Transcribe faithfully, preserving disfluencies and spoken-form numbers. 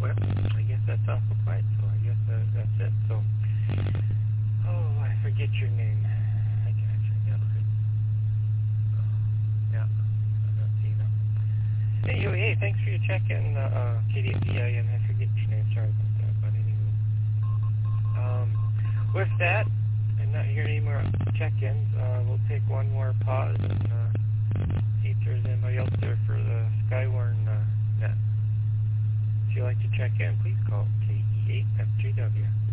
Well, I guess that's awful quiet, so I guess uh, that's it. So, oh, I forget your name. I got you. Yeah, okay. Yeah, I'm not seeing it. Hey, you, hey, thanks for your check-in, uh, uh, K D D I, and I forget your name. Sorry about that, but anyway. Um, with that, I'm not hearing any more check-ins. Uh, we'll take one more pause and uh, see if there's anybody else there for the Skywarn uh, net. If you'd like to check in, please call K E eight F J W.